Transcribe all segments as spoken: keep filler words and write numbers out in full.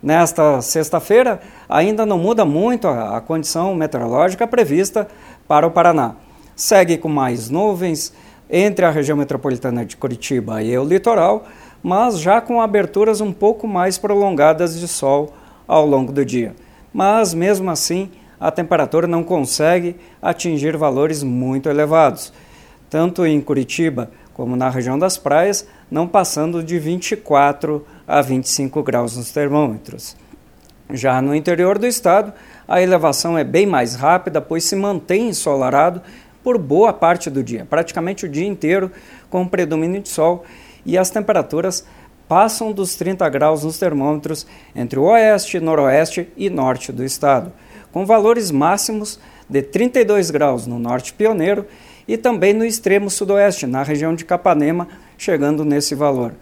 Nesta sexta-feira, ainda não muda muito a, a condição meteorológica prevista para o Paraná. Segue com mais nuvens entre a região metropolitana de Curitiba e o litoral, mas já com aberturas um pouco mais prolongadas de sol ao longo do dia. Mas, mesmo assim, a temperatura não consegue atingir valores muito elevados, tanto em Curitiba como na região das praias, não passando de vinte e quatro a vinte e cinco graus nos termômetros. Já no interior do estado, a elevação é bem mais rápida, pois se mantém ensolarado por boa parte do dia, praticamente o dia inteiro, com predomínio de sol, e as temperaturas passam dos trinta graus nos termômetros entre o oeste, noroeste e norte do estado, com valores máximos de trinta e dois graus no norte pioneiro e também no extremo sudoeste, na região de Capanema, chegando nesse valor.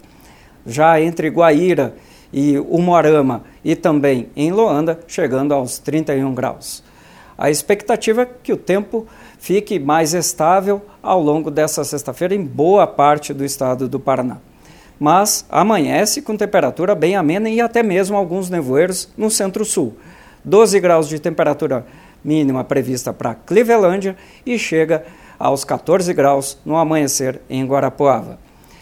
Já entre Guaíra e Umuarama e também em Loanda, chegando aos trinta e um graus. A expectativa é que o tempo fique mais estável ao longo dessa sexta-feira em boa parte do estado do Paraná. Mas amanhece com temperatura bem amena e até mesmo alguns nevoeiros no centro-sul. doze graus de temperatura mínima prevista para Clevelândia e chega aos quatorze graus no amanhecer em Guarapuava.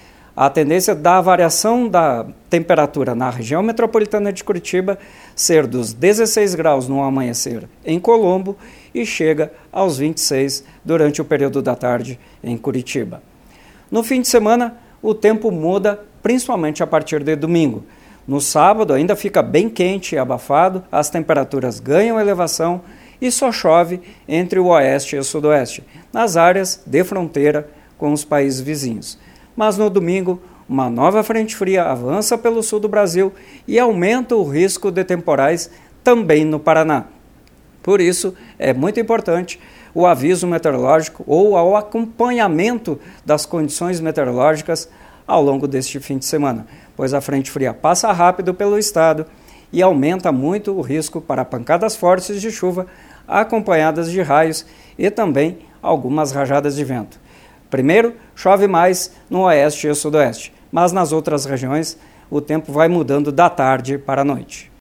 A tendência da variação da temperatura na região metropolitana de Curitiba ser dos dezesseis graus no amanhecer em Colombo e chega aos vinte e seis durante o período da tarde em Curitiba. No fim de semana, o tempo muda, principalmente a partir de domingo. No sábado ainda fica bem quente e abafado, as temperaturas ganham elevação e só chove entre o oeste e o sudoeste, nas áreas de fronteira com os países vizinhos. Mas no domingo, uma nova frente fria avança pelo sul do Brasil e aumenta o risco de temporais também no Paraná. Por isso, é muito importante o aviso meteorológico ou o acompanhamento das condições meteorológicas ao longo deste fim de semana, pois a frente fria passa rápido pelo estado e aumenta muito o risco para pancadas fortes de chuva acompanhadas de raios e também algumas rajadas de vento. Primeiro, chove mais no oeste e sudoeste, mas nas outras regiões o tempo vai mudando da tarde para a noite.